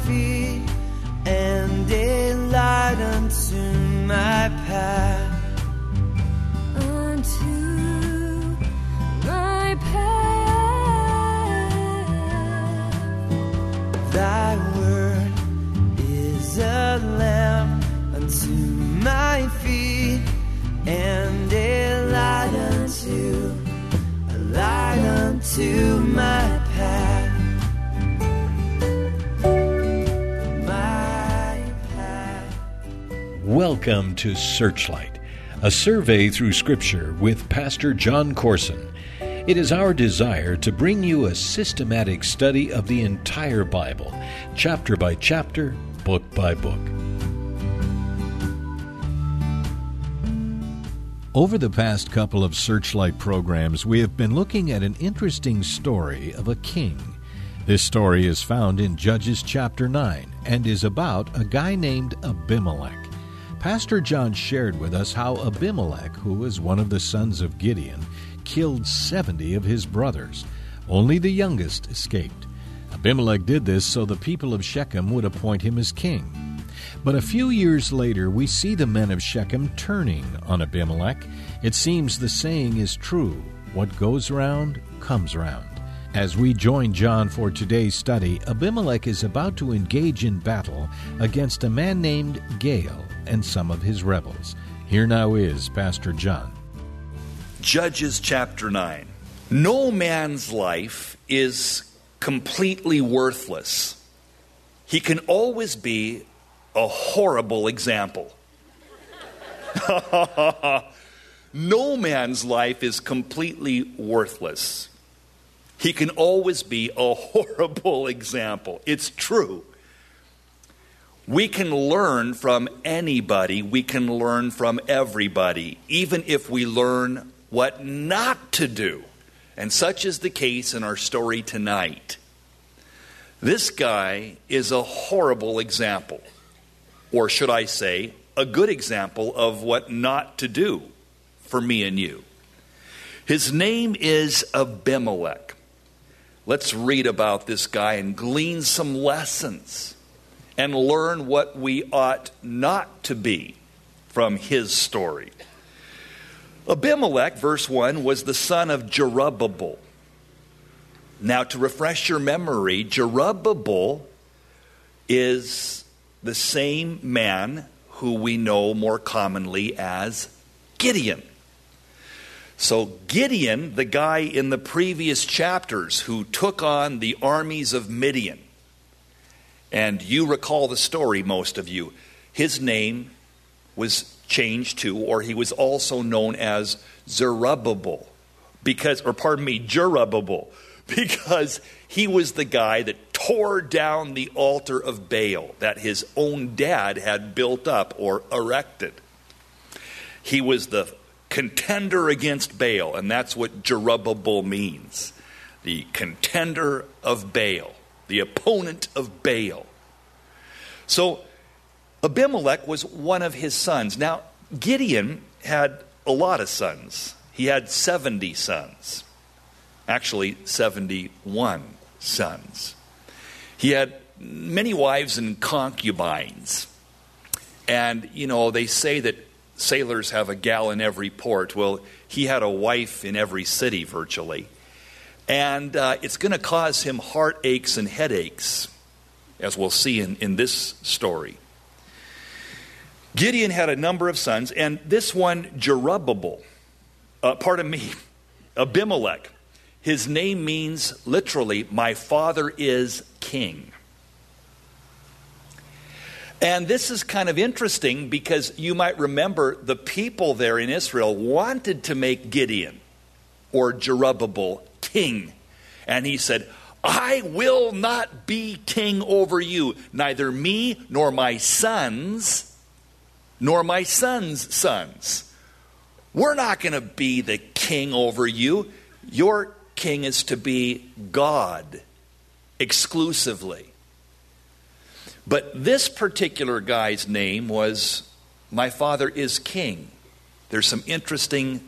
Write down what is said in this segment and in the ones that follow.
feet and a light unto my path. Unto my path. Thy word is a lamp unto my feet and a light unto my path. Welcome to Searchlight, a survey through Scripture with Pastor John Corson. It is our desire to bring you a systematic study of the entire Bible, chapter by chapter, book by book. Over the past couple of Searchlight programs, we have been looking at an interesting story of a king. This story is found in Judges chapter 9 and is about a guy named Abimelech. Pastor John shared with us how Abimelech, who was one of the sons of Gideon, killed 70 of his brothers. Only the youngest escaped. Abimelech did this so the people of Shechem would appoint him as king. But a few years later, we see the men of Shechem turning on Abimelech. It seems the saying is true, what goes round comes round. As we join John for today's study, Abimelech is about to engage in battle against a man named Gaal and some of his rebels. Here now is Pastor John. Judges chapter 9. No man's life is completely worthless. He can always be a horrible example. No man's life is completely worthless. He can always be a horrible example. It's true. We can learn from anybody. We can learn from everybody, even if we learn what not to do. And such is the case in our story tonight. This guy is a horrible example. Or should I say, a good example of what not to do for me and you. His name is Abimelech. Let's read about this guy and glean some lessons and learn what we ought not to be from his story. Abimelech, verse 1, was the son of Jerubbaal. Now, to refresh your memory, Jerubbaal is the same man who we know more commonly as Gideon. So Gideon, the guy in the previous chapters who took on the armies of Midian, and you recall the story, most of you, his name was changed to, or he was also known as Jerubbaal, Jerubbaal, because he was the guy that tore down the altar of Baal that his own dad had built up or erected. He was the contender against Baal, and that's what Jerubbaal means. The contender of Baal, the opponent of Baal. So Abimelech was one of his sons. Now, Gideon had a lot of sons. He had 70 sons. Actually, 71 sons. He had many wives and concubines. And, they say that sailors have a gal in every port. Well, he had a wife in every city virtually. And it's going to cause him heartaches and headaches, as we'll see in this story. Gideon had a number of sons, and this one, Abimelech, his name means literally, my father is king. And this is kind of interesting because you might remember the people there in Israel wanted to make Gideon or Jerubbaal king. And he said, I will not be king over you, neither me nor my sons, nor my sons' sons. We're not going to be the king over you. Your king is to be God exclusively. But this particular guy's name was, my father is king. There's some interesting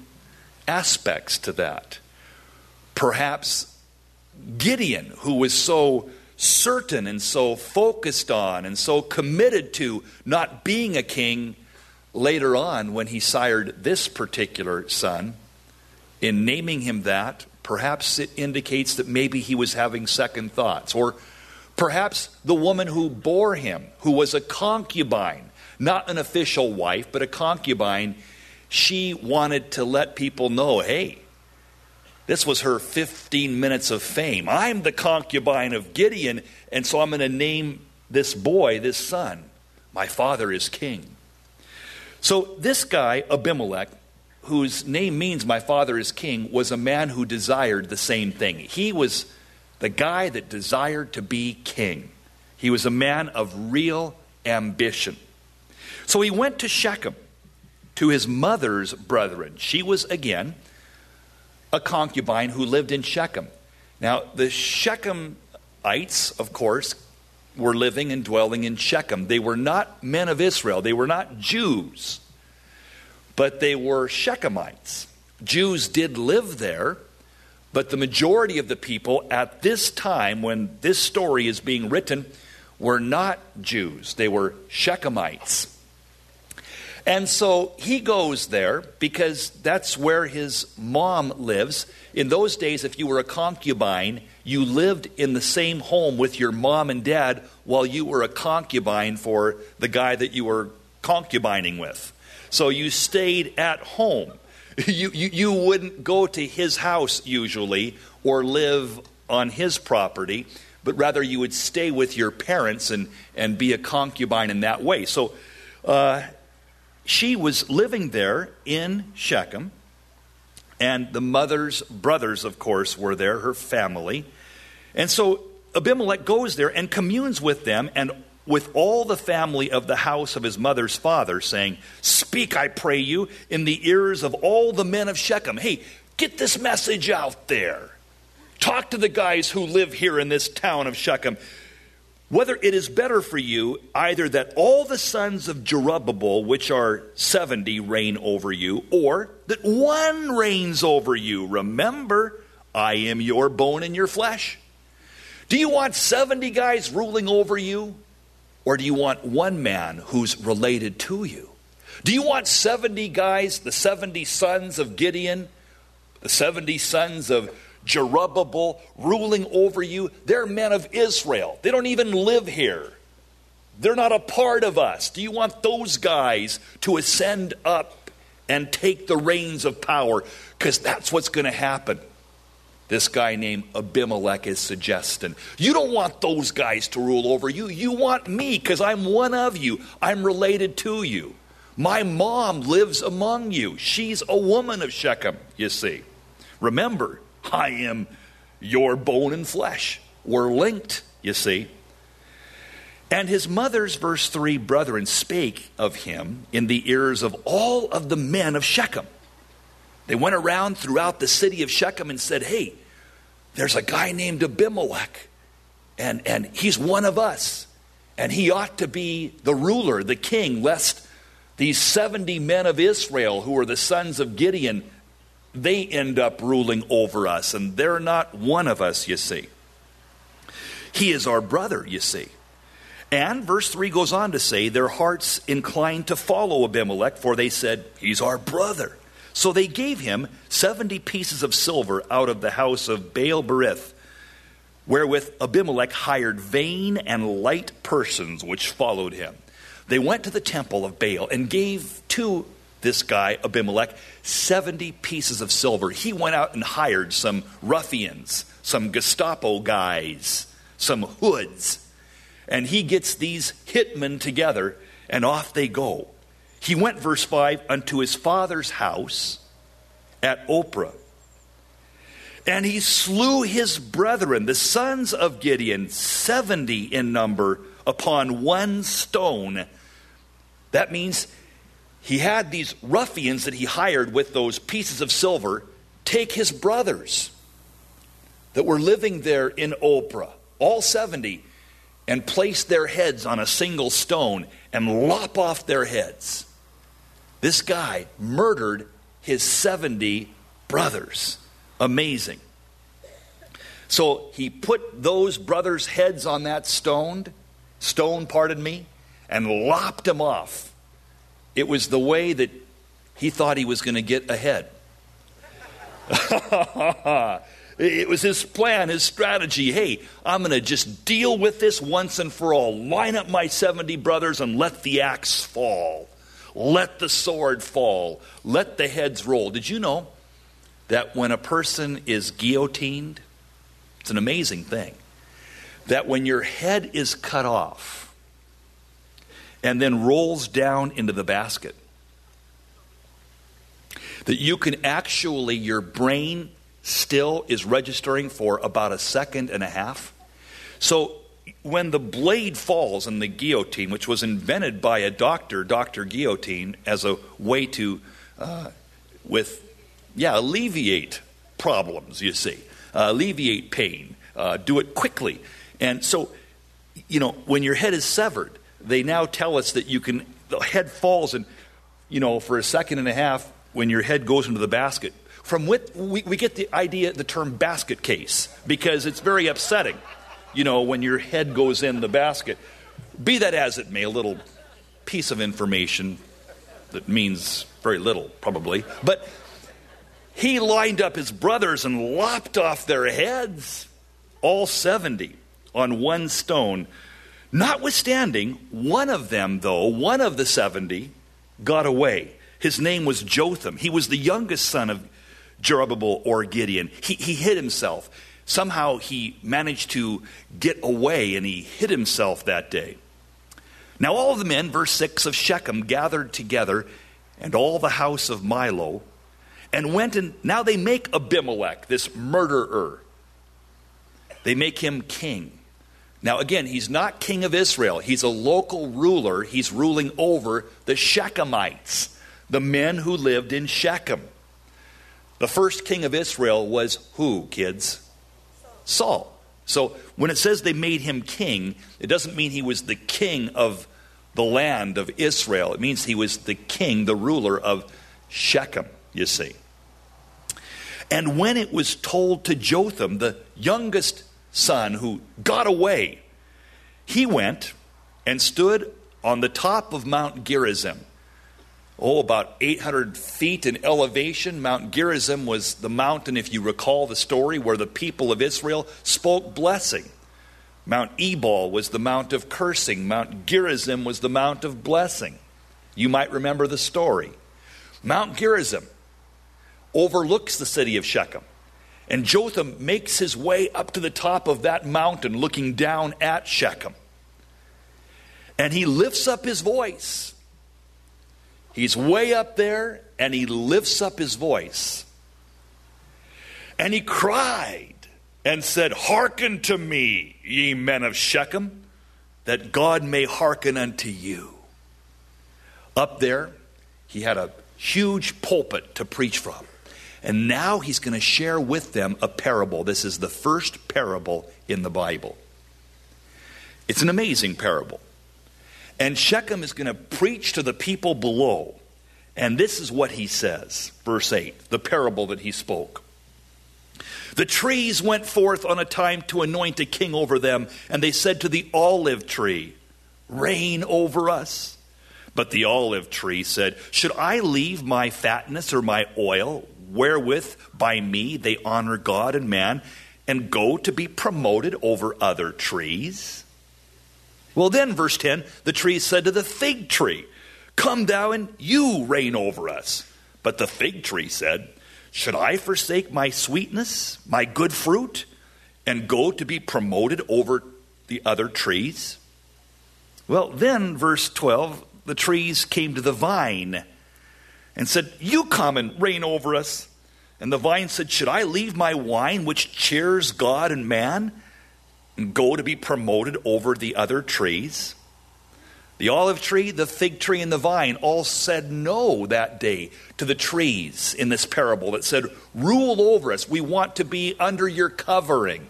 aspects to that. Perhaps Gideon, who was so certain and so focused on and so committed to not being a king later on when he sired this particular son. In naming him that, perhaps it indicates that maybe he was having second thoughts. Or perhaps the woman who bore him, who was a concubine, not an official wife, but a concubine, she wanted to let people know, hey, this was her 15 minutes of fame. I'm the concubine of Gideon, and so I'm going to name this boy, this son, my father is king. So this guy, Abimelech, whose name means my father is king, was a man who desired the same thing. He was the guy that desired to be king. He was a man of real ambition. So he went to Shechem, to his mother's brethren. She was, again, a concubine who lived in Shechem. Now, the Shechemites, of course, were living and dwelling in Shechem. They were not men of Israel. They were not Jews, but they were Shechemites. Jews did live there, but the majority of the people at this time, when this story is being written, were not Jews. They were Shechemites. And so he goes there because that's where his mom lives. In those days, if you were a concubine, you lived in the same home with your mom and dad while you were a concubine for the guy that you were concubining with. So you stayed at home. You wouldn't go to his house usually or live on his property, but rather you would stay with your parents and be a concubine in that way. So she was living there in Shechem, and the mother's brothers, of course, were there, her family. And so Abimelech goes there and communes with them and with all the family of the house of his mother's father, saying, "Speak, I pray you, in the ears of all the men of Shechem." Hey, get this message out there. Talk to the guys who live here in this town of Shechem. Whether it is better for you either that all the sons of Jerubbabel, which are 70, reign over you, or that one reigns over you. Remember, I am your bone and your flesh. Do you want 70 guys ruling over you? Or do you want one man who's related to you? Do you want 70 guys, the 70 sons of Gideon, the 70 sons of Jerubbabel ruling over you? They're men of Israel. They don't even live here. They're not a part of us. Do you want those guys to ascend up and take the reins of power? Because that's what's going to happen. This guy named Abimelech is suggesting. You don't want those guys to rule over you. You want me because I'm one of you. I'm related to you. My mom lives among you. She's a woman of Shechem, you see. Remember, I am your bone and flesh. We're linked, you see. And his mother's, verse 3, brethren spake of him in the ears of all of the men of Shechem. They went around throughout the city of Shechem and said, hey, there's a guy named Abimelech, and he's one of us. And he ought to be the ruler, the king, lest these 70 men of Israel who are the sons of Gideon, they end up ruling over us, and they're not one of us, you see. He is our brother, you see. And verse 3 goes on to say, their hearts inclined to follow Abimelech, for they said, he's our brother. So they gave him 70 pieces of silver out of the house of Baal-berith, wherewith Abimelech hired vain and light persons which followed him. They went to the temple of Baal and gave to this guy, Abimelech, 70 pieces of silver. He went out and hired some ruffians, some Gestapo guys, some hoods. And he gets these hitmen together, and off they go. He went, verse 5, unto his father's house at Ophrah. And he slew his brethren, the sons of Gideon, 70 in number, upon one stone. That means he had these ruffians that he hired with those pieces of silver take his brothers that were living there in Ophrah, all 70, and place their heads on a single stone and lop off their heads. This guy murdered his 70 brothers. Amazing. So he put those brothers' heads on that stone, and lopped them off. It was the way that he thought he was going to get ahead. It was his plan, his strategy. Hey, I'm going to just deal with this once and for all. Line up my 70 brothers and let the axe fall. Let the sword fall. Let the heads roll. Did you know that when a person is guillotined, it's an amazing thing, that when your head is cut off and then rolls down into the basket, that you can actually, your brain still is registering for about a second and a half. So when the blade falls in the guillotine, which was invented by a doctor, Dr. Guillotine, as a way to alleviate problems, you see, alleviate pain, do it quickly. And so, when your head is severed, they now tell us that the head falls, and, for a second and a half, when your head goes into the basket, from which we get the term basket case, because it's very upsetting, when your head goes in the basket. Be that as it may, a little piece of information that means very little, probably. But he lined up his brothers and lopped off their heads, all 70, on one stone. Notwithstanding, one of the 70, got away. His name was Jotham. He was the youngest son of Jerubbaal or Gideon. He hid himself. Somehow he managed to get away, and he hid himself that day. Now all the men, verse 6, of Shechem gathered together, and all the house of Milo, and went, and now they make Abimelech, this murderer, they make him king. Now again, he's not king of Israel. He's a local ruler. He's ruling over the Shechemites, the men who lived in Shechem. The first king of Israel was who, kids? Saul. So when it says they made him king, it doesn't mean he was the king of the land of Israel. It means he was the king, the ruler of Shechem, you see. And when it was told to Jotham, the youngest son who got away, he went and stood on the top of Mount Gerizim. About 800 feet in elevation. Mount Gerizim was the mountain, if you recall the story, where the people of Israel spoke blessing. Mount Ebal was the mount of cursing. Mount Gerizim was the mount of blessing. You might remember the story. Mount Gerizim overlooks the city of Shechem. And Jotham makes his way up to the top of that mountain, looking down at Shechem. And he lifts up his voice. He's way up there, and he lifts up his voice. And he cried and said, "Hearken to me, ye men of Shechem, that God may hearken unto you." Up there, he had a huge pulpit to preach from. And now he's going to share with them a parable. This is the first parable in the Bible. It's an amazing parable. And Shechem is going to preach to the people below. And this is what he says, verse 8, the parable that he spoke. The trees went forth on a time to anoint a king over them, and they said to the olive tree, "Reign over us." But the olive tree said, "Should I leave my fatness or my oil, wherewith by me they honor God and man, and go to be promoted over other trees?" Well then, verse 10, the tree said to the fig tree, "Come thou and you reign over us." But the fig tree said, "Should I forsake my sweetness, my good fruit, and go to be promoted over the other trees?" Well then, verse 12, the trees came to the vine and said, "You come and reign over us." And the vine said, "Should I leave my wine, which cheers God and man, and go to be promoted over the other trees?" The olive tree, the fig tree, and the vine all said no that day to the trees in this parable that said, "Rule over us. We want to be under your covering."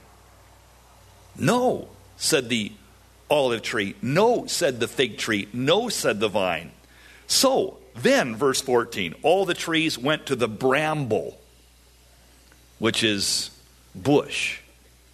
"No," said the olive tree. "No," said the fig tree. "No," said the vine. So then, verse 14, all the trees went to the bramble, which is bush.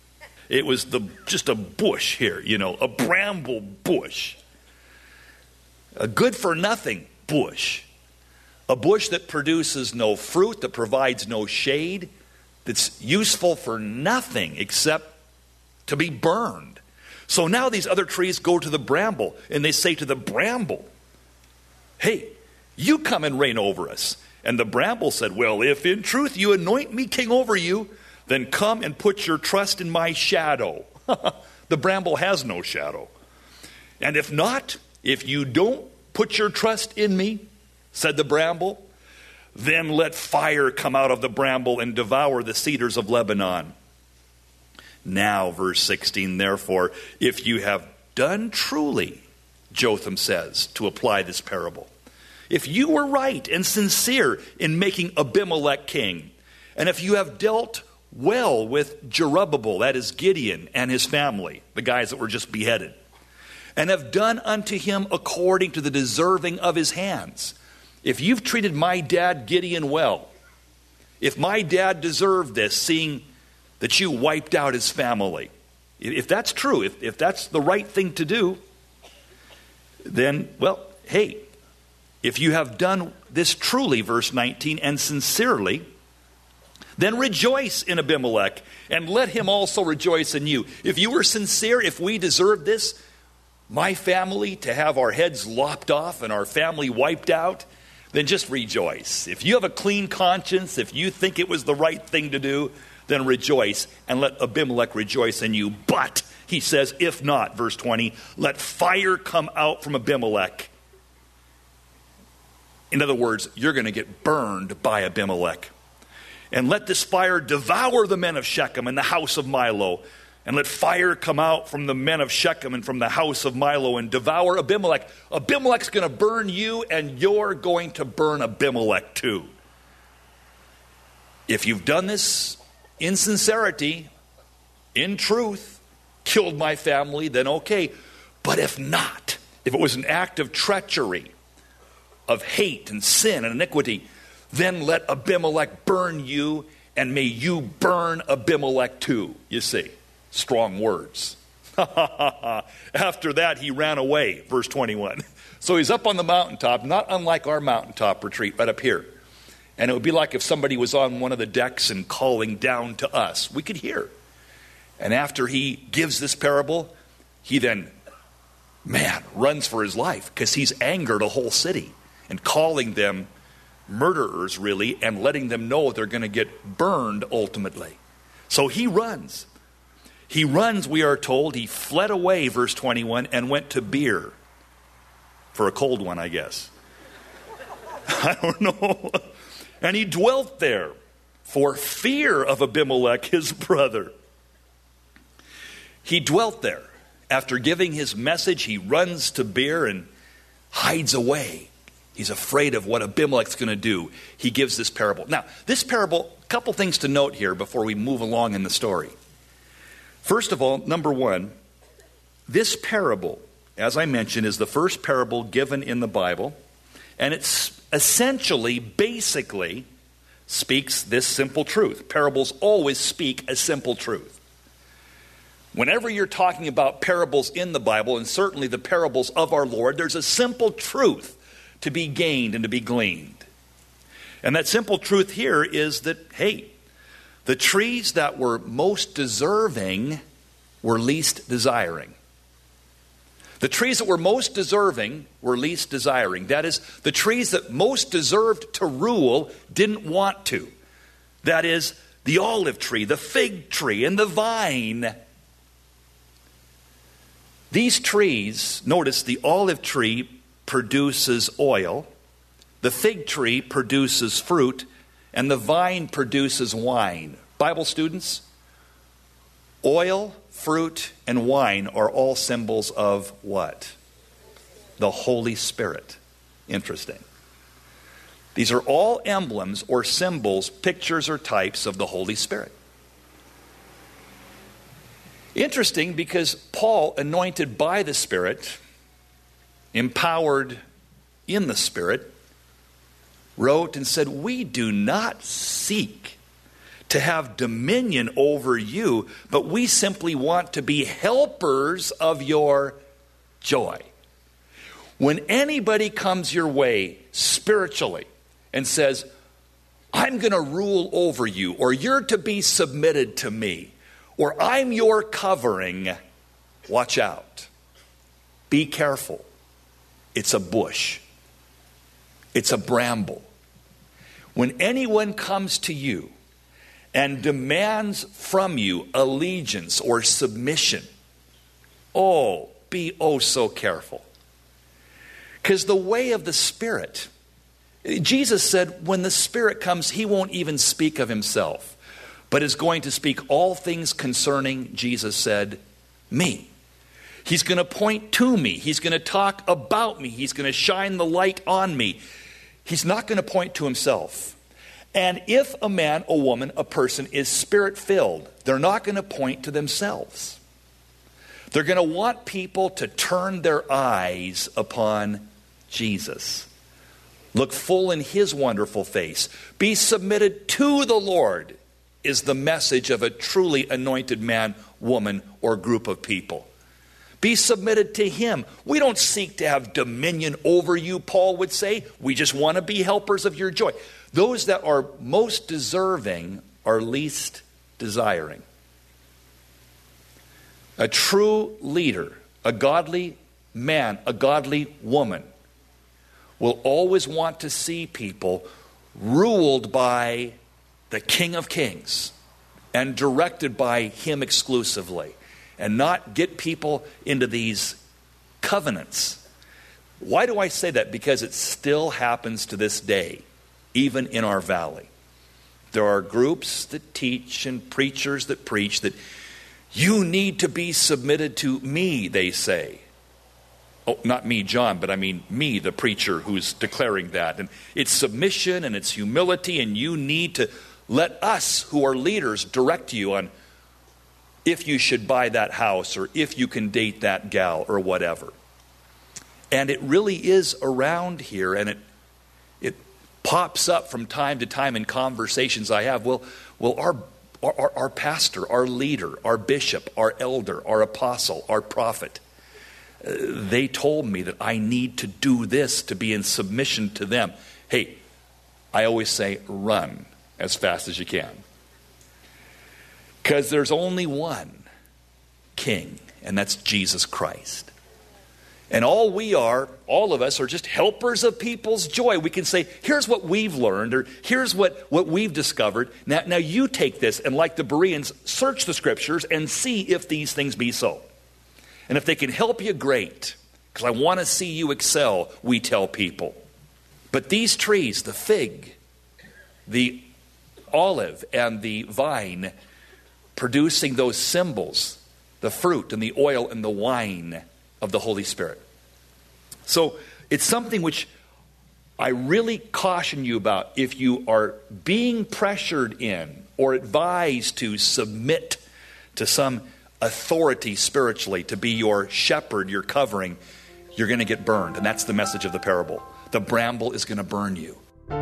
It was just a bush here, a bramble bush. A good-for-nothing bush. A bush that produces no fruit, that provides no shade, that's useful for nothing except to be burned. So now these other trees go to the bramble, and they say to the bramble, "Hey, you come and reign over us." And the bramble said, "Well, if in truth you anoint me king over you, then come and put your trust in my shadow." The bramble has no shadow. "And if not, if you don't put your trust in me," said the bramble, "then let fire come out of the bramble and devour the cedars of Lebanon." Now, verse 16, "Therefore, if you have done truly," Jotham says, to apply this parable, "if you were right and sincere in making Abimelech king, and if you have dealt well with Jerubbaal," that is Gideon, "and his family," the guys that were just beheaded, "and have done unto him according to the deserving of his hands." If you've treated my dad Gideon well, if my dad deserved this, seeing that you wiped out his family, if that's true, if that's the right thing to do, then, well, hey, if you have done this truly, verse 19, and sincerely, then rejoice in Abimelech, and let him also rejoice in you. If you were sincere, if we deserve this, my family, to have our heads lopped off and our family wiped out, then just rejoice. If you have a clean conscience, if you think it was the right thing to do, then rejoice, and let Abimelech rejoice in you. But, he says, if not, verse 20, let fire come out from Abimelech. In other words, you're going to get burned by Abimelech. And let this fire devour the men of Shechem and the house of Milo. And let fire come out from the men of Shechem and from the house of Milo and devour Abimelech. Abimelech's going to burn you, and you're going to burn Abimelech too. If you've done this in sincerity, in truth, killed my family, then okay. But if not, if it was an act of treachery, of hate and sin and iniquity, then let Abimelech burn you, and may you burn Abimelech too. You see, strong words. After that, he ran away, verse 21. So he's up on the mountaintop, not unlike our mountaintop retreat right up here. And it would be like if somebody was on one of the decks and calling down to us. We could hear. And after he gives this parable, he then, runs for his life, because he's angered a whole city and calling them murderers, really, and letting them know they're going to get burned ultimately. So he runs. He runs, we are told. He fled away, verse 21, and went to Beer. For a cold one, I guess. I don't know. And he dwelt there for fear of Abimelech, his brother. He dwelt there. After giving his message, he runs to Beer and hides away. He's afraid of what Abimelech's going to do. He gives this parable. Now, this parable, a couple things to note here before we move along in the story. First of all, number one, this parable, as I mentioned, is the first parable given in the Bible. And it's essentially, basically, speaks this simple truth. Parables always speak a simple truth. Whenever you're talking about parables in the Bible, and certainly the parables of our Lord, there's a simple truth to be gained and to be gleaned. And that simple truth here is that, hey, the trees that were most deserving were least desiring. The trees that were most deserving were least desiring. That is, the trees that most deserved to rule didn't want to. That is, the olive tree, the fig tree, and the vine. These trees, notice the olive tree produces oil, the fig tree produces fruit, and the vine produces wine. Bible students, oil, fruit, and wine are all symbols of what? The Holy Spirit. Interesting. These are all emblems or symbols, pictures or types of the Holy Spirit. Interesting, because Paul, anointed by the Spirit, empowered in the Spirit, wrote and said, we do not seek to have dominion over you, but we simply want to be helpers of your joy. When anybody comes your way spiritually and says, I'm going to rule over you, or you're to be submitted to me, or I'm your covering, watch out. Be careful. It's a bush. It's a bramble. When anyone comes to you and demands from you allegiance or submission, be so careful. Because the way of the Spirit, Jesus said when the Spirit comes, he won't even speak of himself, but is going to speak all things concerning, Jesus said, me. He's going to point to me. He's going to talk about me. He's going to shine the light on me. He's not going to point to himself. And if a man, a woman, a person is Spirit-filled, they're not going to point to themselves. They're going to want people to turn their eyes upon Jesus. Look full in his wonderful face. Be submitted to the Lord is the message of a truly anointed man, woman, or group of people. Be submitted to him. We don't seek to have dominion over you, Paul would say. We just want to be helpers of your joy. Those that are most deserving are least desiring. A true leader, a godly man, a godly woman, will always want to see people ruled by the King of Kings and directed by him exclusively, and not get people into these covenants. Why do I say that? Because it still happens to this day, even in our valley. There are groups that teach and preachers that preach that you need to be submitted to me, they say. Oh, not me, John, but I mean me, the preacher who's declaring that. And it's submission and it's humility, and you need to let us who are leaders direct you on if you should buy that house or if you can date that gal or whatever. And it really is around here, and it pops up from time to time in conversations I have. Well, our pastor, our leader, our bishop, our elder, our apostle, our prophet, they told me that I need to do this to be in submission to them. Hey, I always say run as fast as you can. Because there's only one king, and that's Jesus Christ. And all of us are just helpers of people's joy. We can say, here's what we've learned, or here's what we've discovered. Now you take this, and like the Bereans, search the scriptures and see if these things be so. And if they can help you, great. Because I want to see you excel, we tell people. But these trees, the fig, the olive, and the vine, producing those symbols, the fruit and the oil and the wine of the Holy Spirit. So it's something which I really caution you about if you are being pressured in or advised to submit to some authority spiritually to be your shepherd, your covering, you're going to get burned. And that's the message of the parable. The bramble is going to burn you.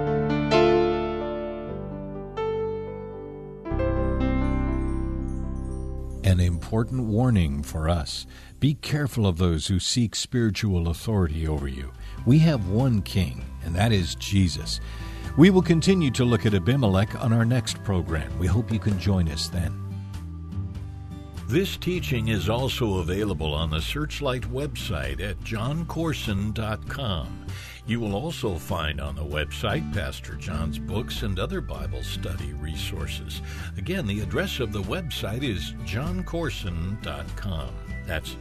An important warning for us. Be careful of those who seek spiritual authority over you. We have one king, and that is Jesus. We will continue to look at Abimelech on our next program. We hope you can join us then. This teaching is also available on the Searchlight website at johncorson.com. You will also find on the website Pastor John's books and other Bible study resources. Again, the address of the website is johncorson.com. That's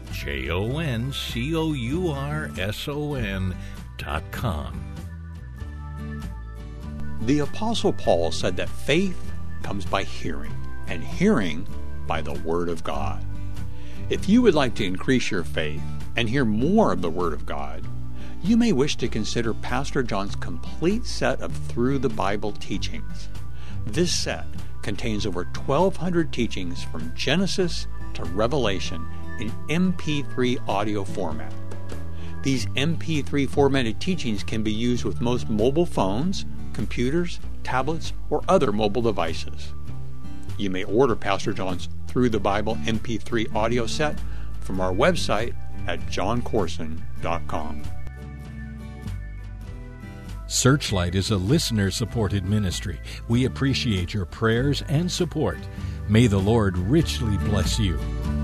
JOHNCOURSON.com. The Apostle Paul said that faith comes by hearing, and hearing by the Word of God. If you would like to increase your faith and hear more of the Word of God, you may wish to consider Pastor John's complete set of Through the Bible teachings. This set contains over 1,200 teachings from Genesis to Revelation in MP3 audio format. These MP3 formatted teachings can be used with most mobile phones, computers, tablets, or other mobile devices. You may order Pastor John's Through the Bible MP3 audio set from our website at johncorson.com. Searchlight is a listener-supported ministry. We appreciate your prayers and support. May the Lord richly bless you.